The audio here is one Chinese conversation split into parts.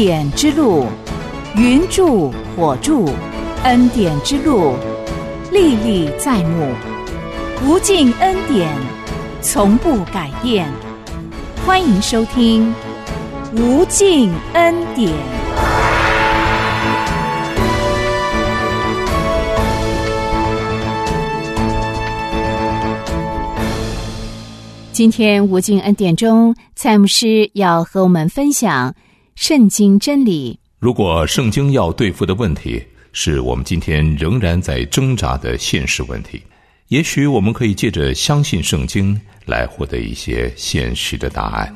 典之路，云柱火柱，恩典之路，历历在目，无尽恩典，从不改变。欢迎收听无尽恩典。今天无尽恩典中，蔡牧师要和我们分享圣经真理。 如果圣经要对付的问题是我们今天仍然在挣扎的现实问题，也许我们可以借着相信圣经来获得一些现实的答案。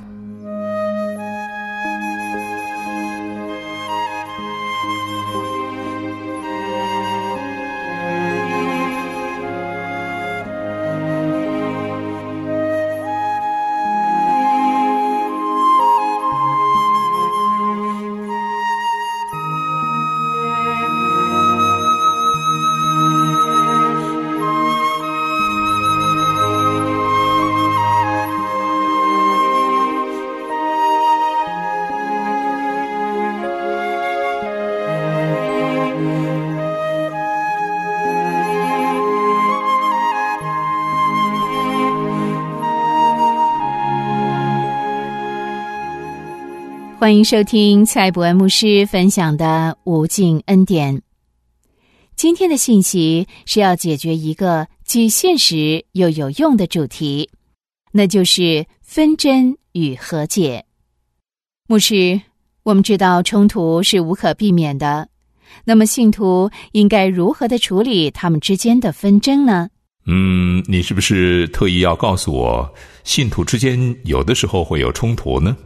欢迎收听蔡伯恩牧师分享的无尽恩典。今天的信息是要解决一个既现实又有用的主题，那就是纷争与和解。牧师，我们知道冲突是无可避免的，那么信徒应该如何的处理他们之间的纷争呢？ 你是不是特意要告诉我，信徒之间有的时候会有冲突呢？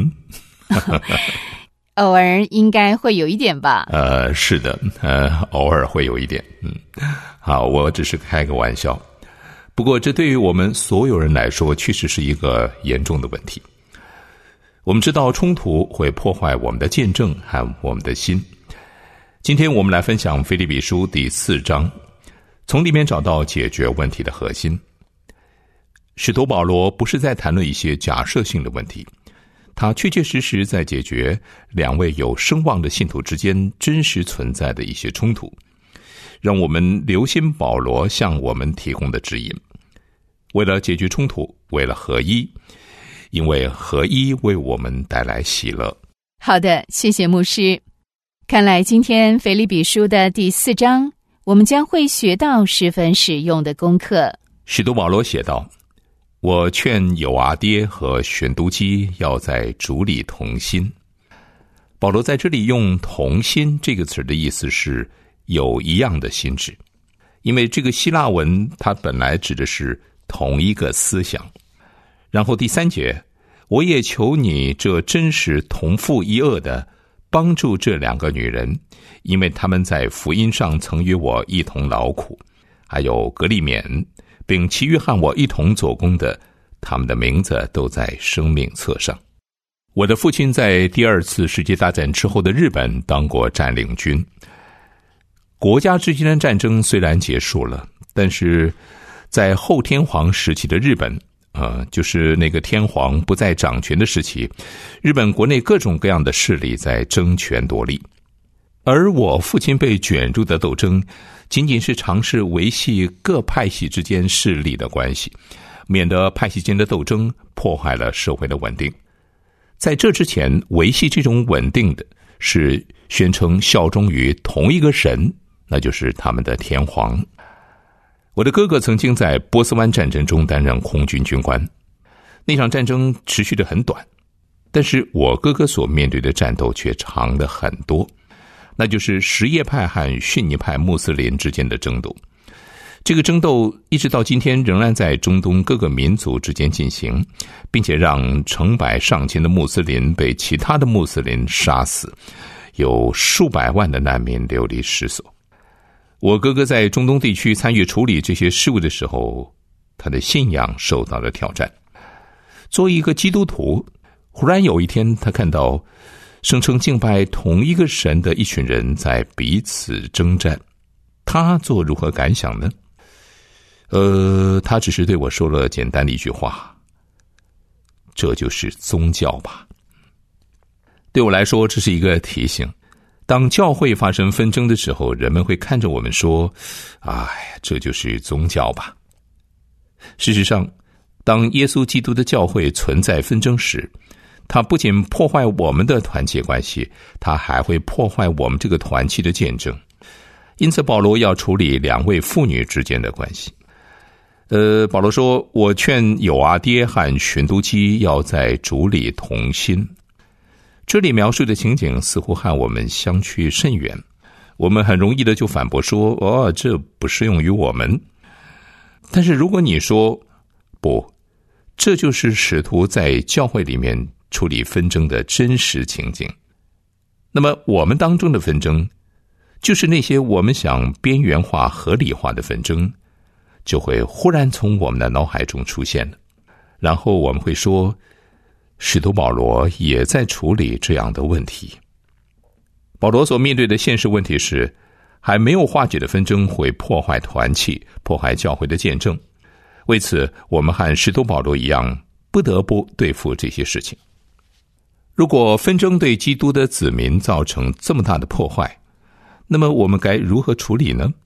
偶尔应该会有一点吧。 是的，偶尔会有一点。好，我只是开个玩笑。不过这对于我们所有人来说，确实是一个严重的问题。我们知道冲突会破坏我们的见证和我们的心。今天我们来分享腓立比书第4章，从里面找到解决问题的核心。使徒保罗不是在谈论一些假设性的问题，他确确实实在解决两位有声望的信徒之间真实存在的一些冲突，让我们留心保罗向我们提供的指引。为了解决冲突，为了合一，因为合一为我们带来喜乐。 好的，谢谢牧师。看来今天腓立比书的第4章，我们将会学到十分实用的功课。 使徒保罗写道，我劝友阿爹和选都基要在主里同心。保罗在这里用同心这个词的意思是有一样的心智，因为这个希腊文它本来指的是同一个思想。然后第3节，我也求你这真实同父一轭的帮助这2个女人，因为她们在福音上曾与我一同劳苦，还有格利勉并其余和我一同做工的，他们的名字都在生命册上。我的父亲在第2次世界大战之后的日本当过占领军。国家之间的战争虽然结束了，但是在后天皇时期的日本，就是那个天皇不再掌权的时期，日本国内各种各样的势力在争权夺利。而我父亲被卷入的斗争仅仅是尝试维系各派系之间势力的关系，免得派系间的斗争破坏了社会的稳定。在这之前，维系这种稳定的是宣称效忠于同一个神，那就是他们的天皇。我的哥哥曾经在波斯湾战争中担任空军军官，那场战争持续得很短，但是我哥哥所面对的战斗却长得很多，那就是什叶派和逊尼派穆斯林之间的争斗。这个争斗一直到今天仍然在中东各个民族之间进行，并且让成百上千的穆斯林被其他的穆斯林杀死，有数百万的难民流离失所。我哥哥在中东地区参与处理这些事务的时候，他的信仰受到了挑战。作为一个基督徒，忽然有一天他看到声称敬拜同一个神的一群人在彼此征战，他作如何感想呢？他只是对我说了简单的一句话：这就是宗教吧。 对我来说，这是一个提醒。当教会发生纷争的时候，人们会看着我们说：“哎，这就是宗教吧。”事实上，当耶稣基督的教会存在纷争时，它不仅破坏我们的团契关系，它还会破坏我们这个团契的见证。因此，保罗要处理两位妇女之间的关系。保罗说：“我劝友阿爹和寻都基要在主里同心。”这里描述的情景似乎和我们相去甚远，我们很容易的就反驳说：“哦，这不适用于我们。”但是如果你说不，这就是使徒在教会里面处理纷争的真实情景，那么我们当中的纷争，就是那些我们想边缘化、合理化的纷争，就会忽然从我们的脑海中出现了，然后我们会说，使徒保罗也在处理这样的问题。保罗所面对的现实问题是，还没有化解的纷争会破坏团契，破坏教会的见证。为此，我们和使徒保罗一样，不得不对付这些事情。如果纷争对基督的子民造成这么大的破坏，那么我们该如何处理呢？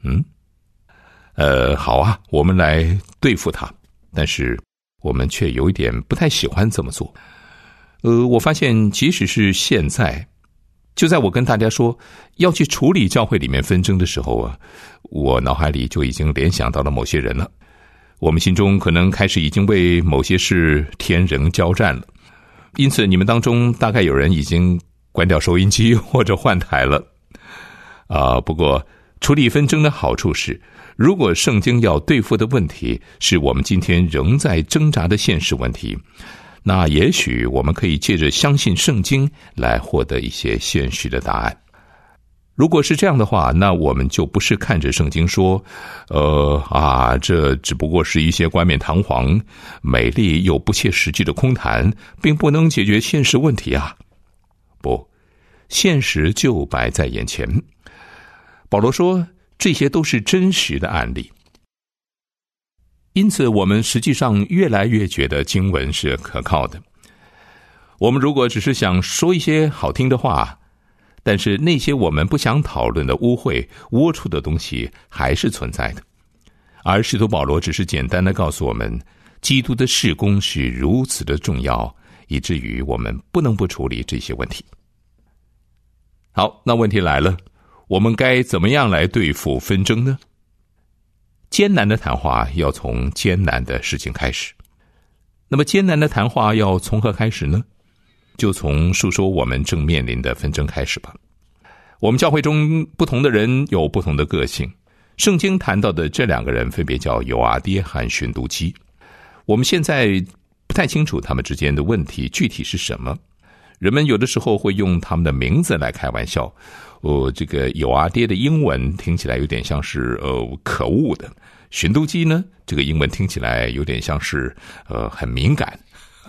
好啊，我们来对付它，但是我们却有一点不太喜欢这么做。我发现即使是现在，就在我跟大家说要去处理教会里面纷争的时候啊，我脑海里就已经联想到了某些人了。我们心中可能开始已经为某些事天人交战了，因此你们当中大概有人已经关掉收音机或者换台了。不过处理纷争的好处是，如果圣经要对付的问题是我们今天仍在挣扎的现实问题，那也许我们可以借着相信圣经来获得一些现实的答案。如果是这样的话，那我们就不是看着圣经说，这只不过是一些冠冕堂皇、美丽又不切实际的空谈，并不能解决现实问题啊。不，现实就摆在眼前。保罗说，这些都是真实的案例。因此，我们实际上越来越觉得经文是可靠的。我们如果只是想说一些好听的话，但是那些我们不想讨论的污秽、龌龊的东西还是存在的。而使徒保罗只是简单的告诉我们，基督的事工是如此的重要，以至于我们不能不处理这些问题。好，那问题来了，我们该怎么样来对付纷争呢？艰难的谈话要从艰难的事情开始。那么艰难的谈话要从何开始呢？就从述说我们正面临的纷争开始吧。我们教会中不同的人有不同的个性，圣经谈到的这两个人分别叫友阿爹和寻都基。我们现在不太清楚他们之间的问题具体是什么，人们有的时候会用他们的名字来开玩笑。这个友阿爹的英文听起来有点像是可恶的，寻都基呢，这个英文听起来有点像是很敏感。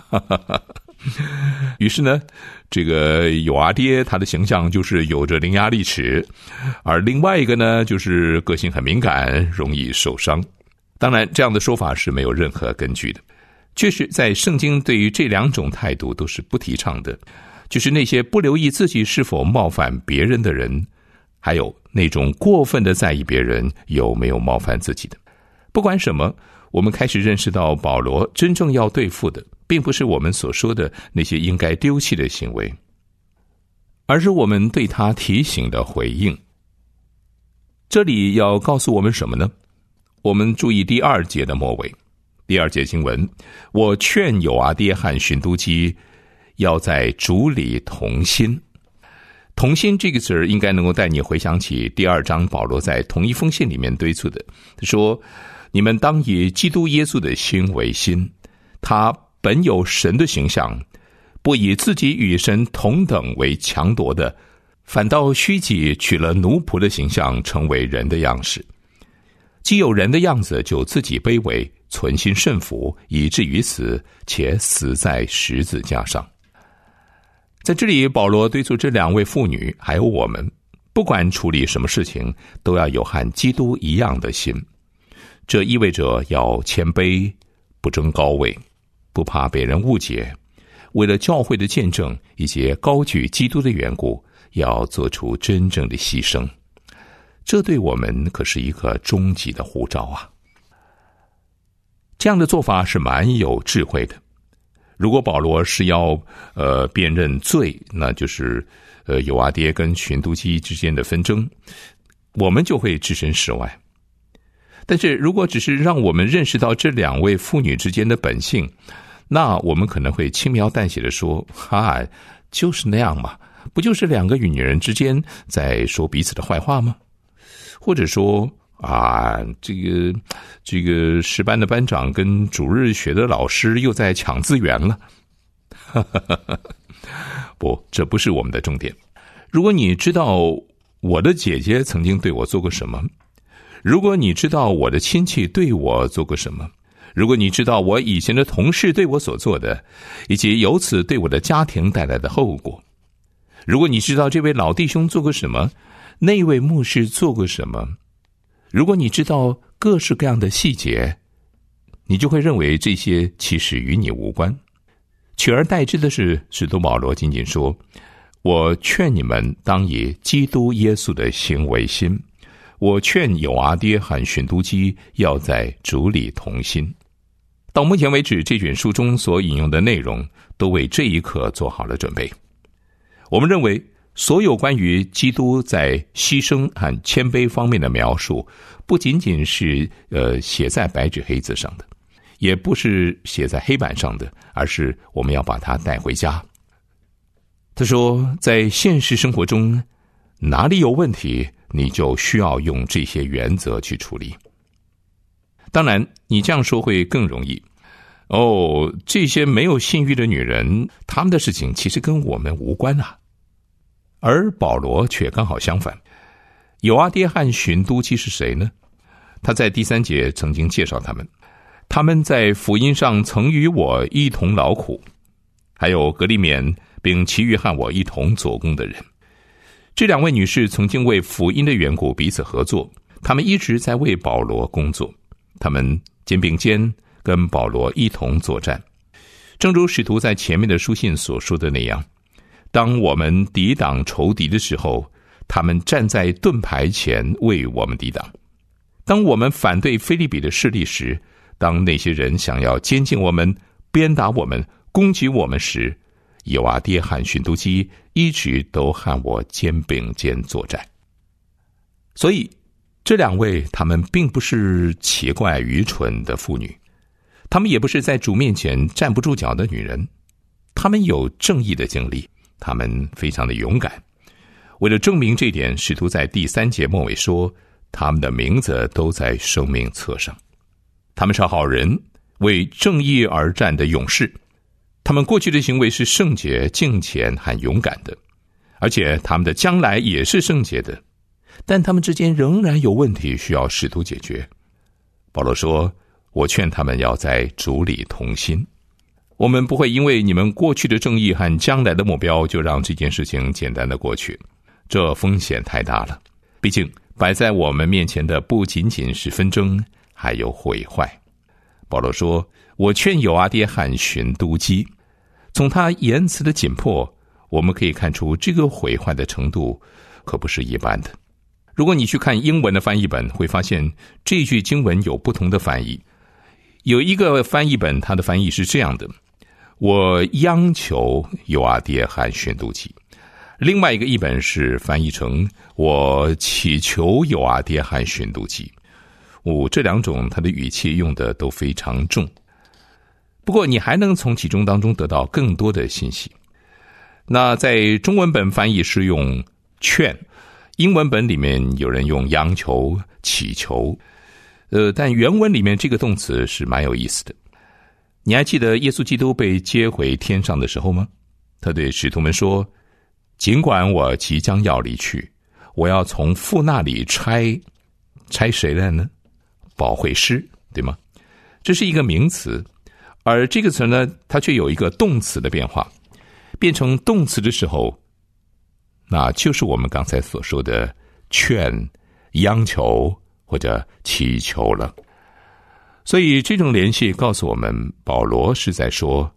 于是呢，这个友阿爹他的形象就是有着伶牙俐齿，而另外一个呢，就是个性很敏感，容易受伤。当然，这样的说法是没有任何根据的。确实，在圣经对于这两种态度都是不提倡的，就是那些不留意自己是否冒犯别人的人，还有那种过分的在意别人有没有冒犯自己的。不管什么，我们开始认识到保罗真正要对付的并不是我们所说的那些应该丢弃的行为，而是我们对他提醒的回应。这里要告诉我们什么呢？我们注意第2节的末尾。第2节经文，我劝友阿爹和寻都基要在主里同心。同心这个词应该能够带你回想起第2章保罗在同一封信里面敦促的，他说，你们当以基督耶稣的心为心，他本有神的形象，不以自己与神同等为强夺的，反倒虚己，取了奴仆的形象，成为人的样式。既有人的样子，就自己卑微，存心顺服，以至于死，且死在十字架上。在这里，保罗敦促这两位妇女还有我们，不管处理什么事情，都要有和基督一样的心。这意味着要谦卑，不争高位，不怕被人误解， 为了教会的见证以及高举基督的缘故，要做出真正的牺牲。这对我们可是一个终极的呼召啊！这样的做法是蛮有智慧的。如果保罗是要辨认罪，那就是友阿爹跟寻都基之间的纷争，我们就会置身事外。但是如果只是让我们认识到这两位妇女之间的本性，那我们可能会轻描淡写的说，就是那样嘛，不就是两个女人之间在说彼此的坏话吗？或者说这个十班的班长跟主日学的老师又在抢资源了。不，这不是我们的重点。如果你知道我的姐姐曾经对我做过什么，如果你知道我的亲戚对我做过什么，如果你知道我以前的同事对我所做的，以及由此对我的家庭带来的后果，如果你知道这位老弟兄做过什么，那位牧师做过什么，如果你知道各式各样的细节，你就会认为这些其实与你无关。取而代之的是，使徒保罗仅仅说，我劝你们当以基督耶稣的心为心，我劝友阿爹和寻都基要在主里同心。到目前为止，这卷书中所引用的内容都为这一刻做好了准备。我们认为所有关于基督在牺牲和谦卑方面的描述，不仅仅是写在白纸黑字上的，也不是写在黑板上的，而是我们要把它带回家。他说，在现实生活中，哪里有问题，你就需要用这些原则去处理。当然，你这样说会更容易。这些没有信誉的女人，她们的事情其实跟我们无关啊。而保罗却刚好相反。友阿爹和寻都基是谁呢？他在第3节曾经介绍他们，他们在福音上曾与我一同劳苦，还有格利勉并其余和我一同做工的人。这2位女士曾经为福音的缘故彼此合作，她们一直在为保罗工作，她们肩并肩跟保罗一同作战。正如使徒在前面的书信所说的那样，当我们抵挡仇敌的时候，他们站在盾牌前为我们抵挡；当我们反对腓立比的势力时，当那些人想要监禁我们、鞭打我们、攻击我们时，友阿爹和寻都基一直都和我肩并肩作战。所以这2位他们并不是奇怪愚蠢的妇女，他们也不是在主面前站不住脚的女人，他们有正义的经历，他们非常的勇敢。为了证明这一点，使徒在第3节末尾说，他们的名字都在生命册上。他们是好人，为正义而战的勇士。他们过去的行为是圣洁、敬虔和勇敢的，而且他们的将来也是圣洁的，但他们之间仍然有问题需要使徒解决。保罗说，我劝他们要在主里同心。我们不会因为你们过去的正义和将来的目标就让这件事情简单的过去，这风险太大了。毕竟摆在我们面前的不仅仅是纷争，还有毁坏。保罗说，我劝友阿爹和寻都基。从他言辞的紧迫，我们可以看出这个毁坏的程度可不是一般的。如果你去看英文的翻译本，会发现这句经文有不同的翻译。有一个翻译本，它的翻译是这样的，我央求友阿爹和寻都基。另外一个译本是翻译成我祈求友阿爹和寻都基。这2种它的语气用的都非常重。不过你还能从其中当中得到更多的信息。那在中文本翻译是用劝，英文本里面有人用央求、祈求，但原文里面这个动词是蛮有意思的。你还记得耶稣基督被接回天上的时候吗？他对使徒们说，尽管我即将要离去，我要从父那里差谁来呢？保惠师，对吗？这是一个名词，而这个词呢，它却有一个动词的变化，变成动词的时候，那就是我们刚才所说的劝、央求或者祈求了。所以这种联系告诉我们，保罗是在说，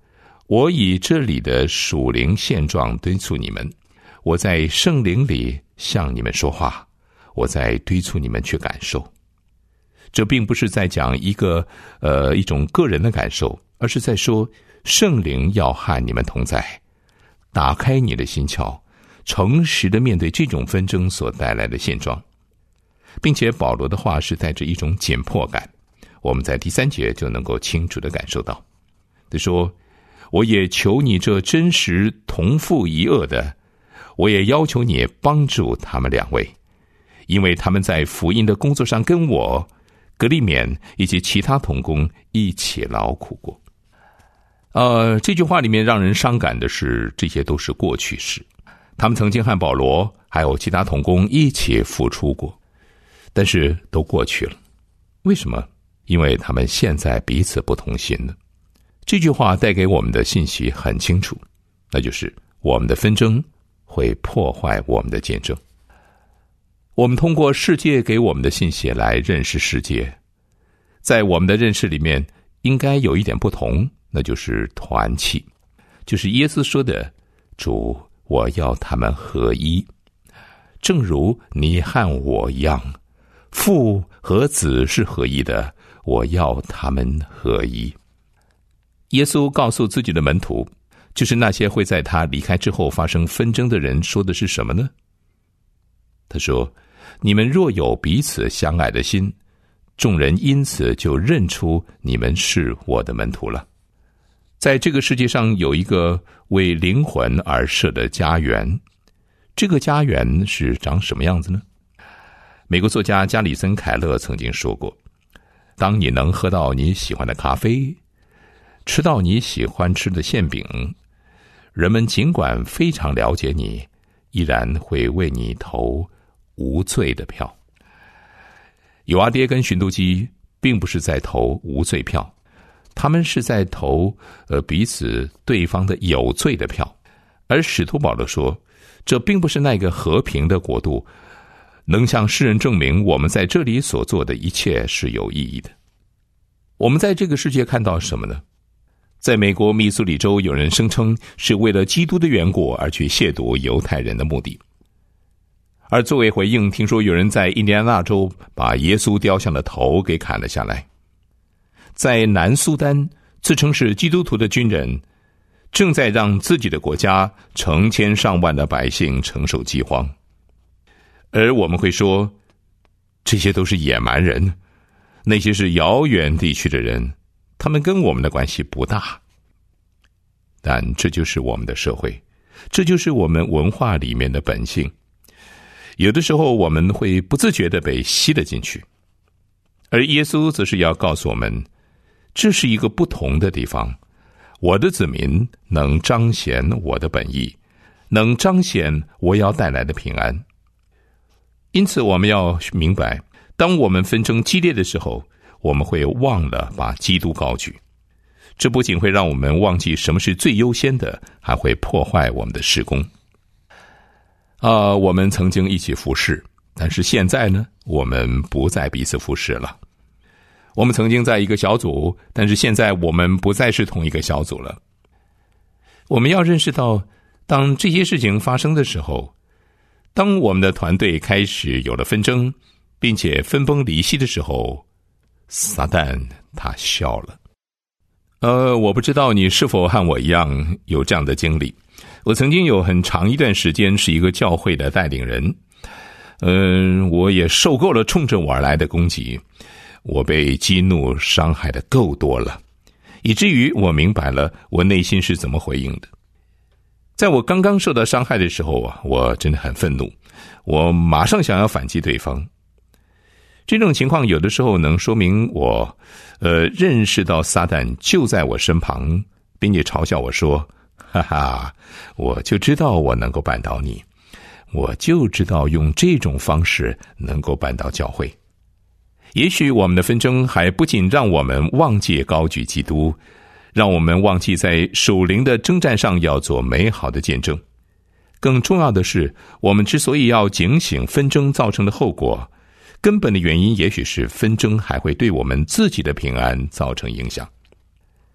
我以这里的属灵现状敦促你们，我在圣灵里向你们说话，我在敦促你们去感受。这并不是在讲一种个人的感受，而是在说圣灵要和你们同在，打开你的心窍，诚实的面对这种纷争所带来的现状。并且保罗的话是带着一种紧迫感，我们在第3节就能够清楚地感受到。他说，我也求你这真实同父一轭的，我也要求你帮助他们2位，因为他们在福音的工作上跟我格利勉以及其他同工一起劳苦过。这句话里面让人伤感的是，这些都是过去式，他们曾经和保罗还有其他同工一起付出过，但是都过去了。为什么？因为他们现在彼此不同心了。这句话带给我们的信息很清楚，那就是我们的纷争会破坏我们的见证。我们通过世界给我们的信息来认识世界，在我们的认识里面应该有一点不同，那就是团契，就是耶稣说的，主，我要他们合一，正如你和我一样，父和子是合一的，我要他们合一。耶稣告诉自己的门徒，就是那些会在他离开之后发生纷争的人，说的是什么呢？他说，你们若有彼此相爱的心，众人因此就认出你们是我的门徒了。在这个世界上有一个为灵魂而设的家园，这个家园是长什么样子呢？美国作家加里森·凯勒曾经说过，当你能喝到你喜欢的咖啡，吃到你喜欢吃的馅饼，人们尽管非常了解你，依然会为你投无罪的票。友阿爹跟寻都基并不是在投无罪票，他们是在投彼此对方的有罪的票。而使徒保罗说，这并不是那个和平的国度能向世人证明我们在这里所做的一切是有意义的。我们在这个世界看到什么呢？在美国密苏里州，有人声称是为了基督的缘故而去亵渎犹太人的目的。而作为回应，听说有人在印第安纳州把耶稣雕像的头给砍了下来。在南苏丹，自称是基督徒的军人正在让自己的国家成千上万的百姓承受饥荒。而我们会说，这些都是野蛮人，那些是遥远地区的人，他们跟我们的关系不大。但这就是我们的社会，这就是我们文化里面的本性。有的时候我们会不自觉地被吸了进去，而耶稣则是要告诉我们，这是一个不同的地方，我的子民能彰显我的本意，能彰显我要带来的平安。因此我们要明白，当我们纷争激烈的时候，我们会忘了把基督高举。这不仅会让我们忘记什么是最优先的，还会破坏我们的事工。我们曾经一起服侍，但是现在呢，我们不再彼此服侍了。我们曾经在一个小组，但是现在我们不再是同一个小组了。我们要认识到，当这些事情发生的时候，当我们的团队开始有了纷争，并且分崩离析的时候，撒旦他笑了。我不知道你是否和我一样有这样的经历。我曾经有很长一段时间是一个教会的带领人，我也受够了冲着我而来的攻击，我被激怒伤害的够多了，以至于我明白了我内心是怎么回应的。在我刚刚受到伤害的时候啊，我真的很愤怒，我马上想要反击对方。这种情况有的时候能说明我认识到撒旦就在我身旁，并且嘲笑我说，哈哈，我就知道我能够绊倒你，我就知道用这种方式能够绊倒教会。也许我们的纷争还不仅让我们忘记高举基督，让我们忘记在属灵的征战上要做美好的见证。更重要的是，我们之所以要警醒纷争造成的后果，根本的原因也许是纷争还会对我们自己的平安造成影响。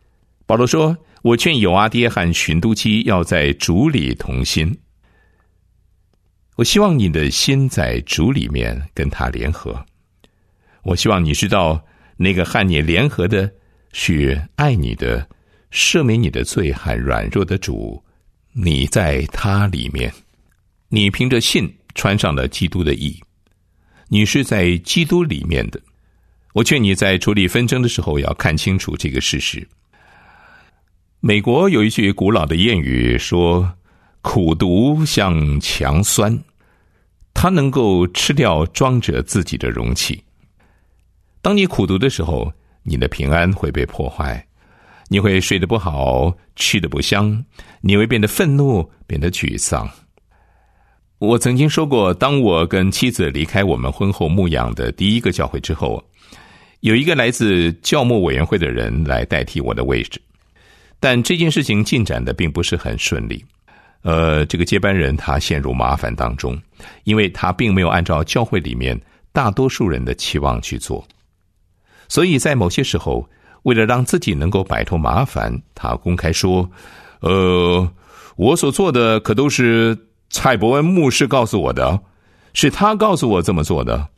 保罗说，我劝友阿爹和寻都基要在主里同心。我希望你的心在主里面跟他联合。我希望你知道，那个和你联合的是爱你的、赦免你的罪和软弱的主，你在他里面，你凭着信穿上了基督的义，你是在基督里面的。我劝你在处理纷争的时候要看清楚这个事实。美国有一句古老的谚语说，苦毒像强酸，它能够吃掉装着自己的容器。当你苦读的时候，你的平安会被破坏，你会睡得不好，吃得不香，你会变得愤怒，变得沮丧。我曾经说过，当我跟妻子离开我们婚后牧养的第一个教会之后，有一个来自教牧委员会的人来代替我的位置，但这件事情进展的并不是很顺利。这个接班人他陷入麻烦当中，因为他并没有按照教会里面大多数人的期望去做。所以在某些时候，为了让自己能够摆脱麻烦，他公开说，我所做的可都是蔡伯恩牧师告诉我的，是他告诉我这么做的。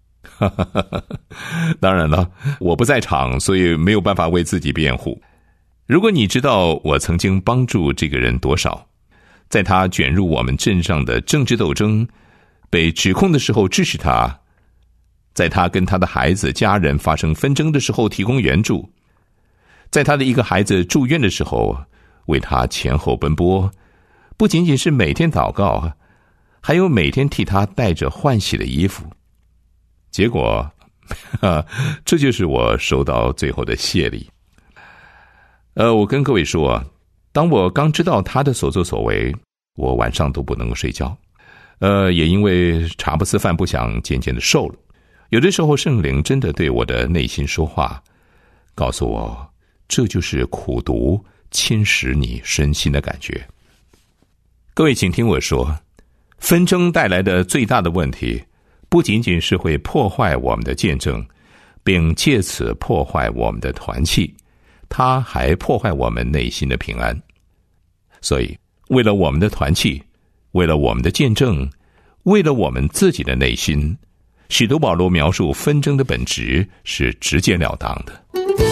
当然了，我不在场，所以没有办法为自己辩护。如果你知道我曾经帮助这个人多少，在他卷入我们镇上的政治斗争，被指控的时候支持他，在他跟他的孩子家人发生纷争的时候提供援助，在他的一个孩子住院的时候为他前后奔波，不仅仅是每天祷告，还有每天替他带着换洗的衣服。结果这就是我收到最后的谢礼。我跟各位说，当我刚知道他的所作所为，我晚上都不能够睡觉。也因为茶不思饭不想，渐渐的瘦了。有的时候圣灵真的对我的内心说话，告诉我这就是苦毒侵蚀你身心的感觉。各位请听我说，纷争带来的最大的问题，不仅仅是会破坏我们的见证，并借此破坏我们的团契，它还破坏我们内心的平安。所以为了我们的团契，为了我们的见证，为了我们自己的内心，使徒保罗描述纷争的本质是直截了当的。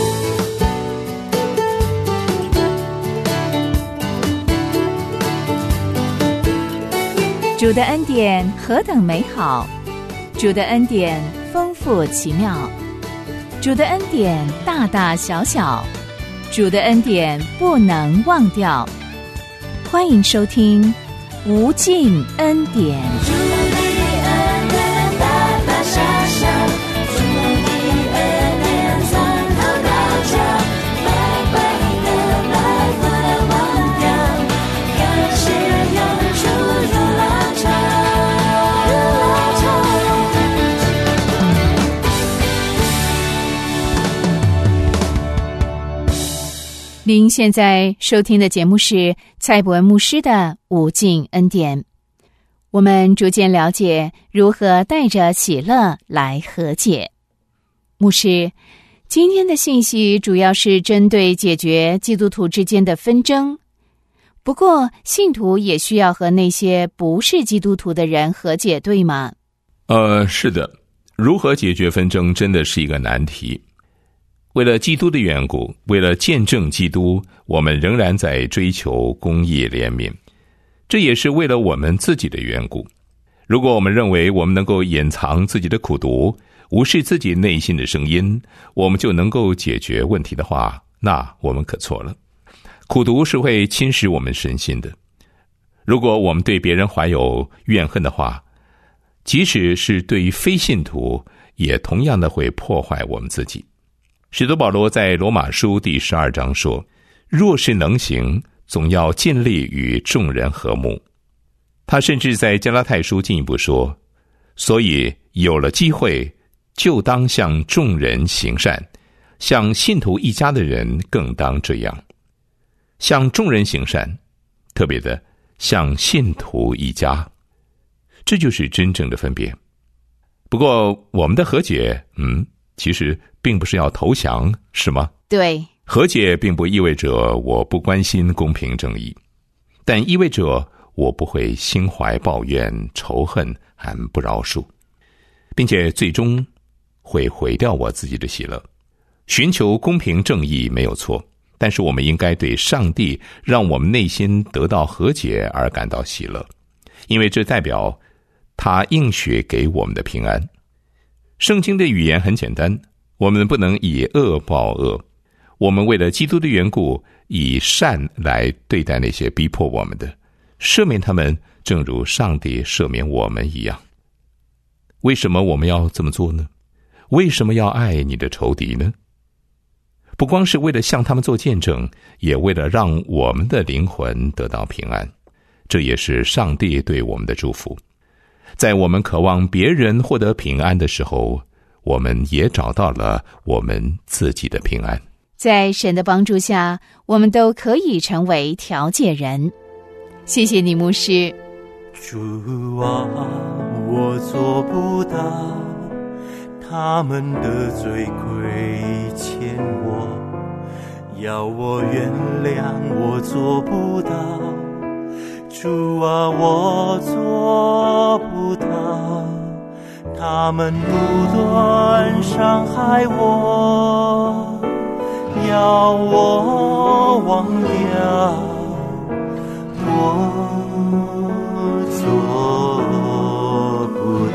主的恩典何等美好，主的恩典丰富奇妙，主的恩典大大小小，主的恩典不能忘掉。欢迎收听无尽恩典。主的恩典大大小小，主的恩典从头到脚，白白的来不能忘掉，感谢永驻如浪潮，如浪潮。您现在收听的节目是蔡伯恩牧师的无尽恩典。我们逐渐了解如何带着喜乐来和解。牧师，今天的信息主要是针对解决基督徒之间的纷争，不过信徒也需要和那些不是基督徒的人和解，对吗？ 是的，如何解决纷争真的是一个难题。为了基督的缘故，为了见证基督，我们仍然在追求公义怜悯，这也是为了我们自己的缘故。如果我们认为我们能够掩藏自己的苦毒，无视自己内心的声音，我们就能够解决问题的话，那我们可错了。苦毒是会侵蚀我们身心的。如果我们对别人怀有怨恨的话，即使是对于非信徒，也同样的会破坏我们自己。使徒保罗在罗马书第12章说，若是能行，总要尽力与众人和睦。他甚至在加拉太书进一步说，所以有了机会，就当向众人行善，向信徒一家的人更当这样。向众人行善，特别的向信徒一家，这就是真正的分别。不过我们的和解其实并不是要投降，是吗？ 对， 和解并不意味着我不关心公平正义，但意味着我不会心怀抱怨、仇恨和不饶恕，并且最终会毁掉我自己的喜乐。寻求公平正义没有错，但是我们应该对上帝让我们内心得到和解而感到喜乐，因为这代表他应许给我们的平安。圣经的语言很简单，我们不能以恶报恶，我们为了基督的缘故，以善来对待那些逼迫我们的，赦免他们，正如上帝赦免我们一样。为什么我们要这么做呢？为什么要爱你的仇敌呢？不光是为了向他们做见证，也为了让我们的灵魂得到平安。这也是上帝对我们的祝福。在我们渴望别人获得平安的时候，我们也找到了我们自己的平安。 在神的帮助下，我们都可以成为调解人。谢谢你，牧师。 主啊，我做不到，他们的罪亏欠我，要我原谅，我做不到。主啊，我做不到，他们不断伤害我，要我忘掉，我做不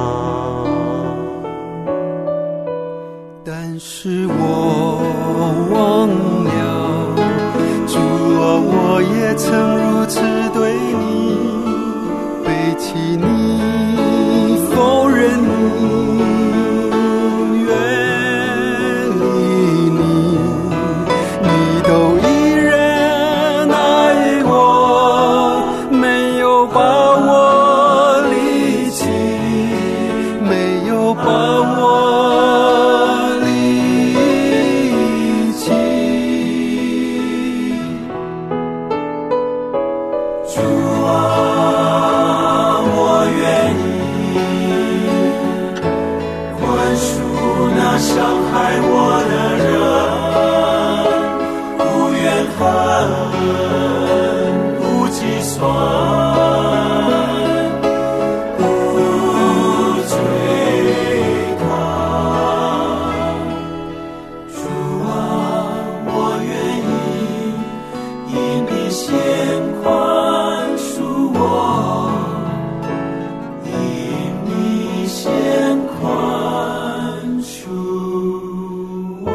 到。但是我忘了，主啊，我也曾如此对你背弃你，否认你，远离你，你都依然爱我，没有把我离弃，没有把我离弃。主啊，我愿意宽恕那伤害我的人，不怨恨，不计算，不追讨。主啊，我愿意因你先宽恕我，因你先宽恕我。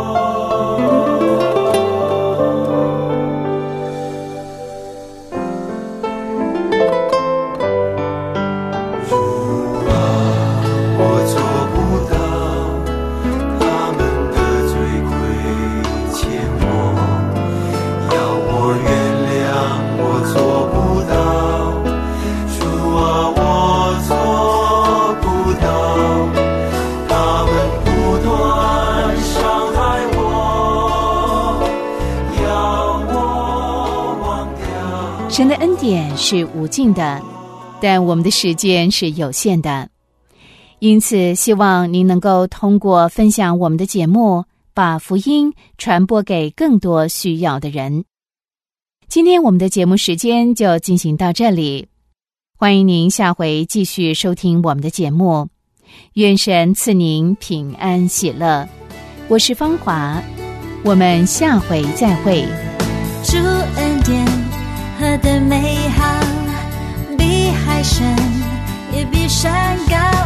主啊，我做不到，他们的罪亏欠我，要我原谅，我做不到。主啊，我做不到，他们不断伤害我，要我忘掉。 神的恩典是无尽的，但我们的时间是有限的。因此，希望您能够通过分享我们的节目，把福音传播给更多需要的人。今天我们的节目时间就进行到这里，欢迎您下回继续收听我们的节目。愿神赐您平安喜乐。我是芳华，我们下回再会。 主恩典何等美好，比海深也比山高。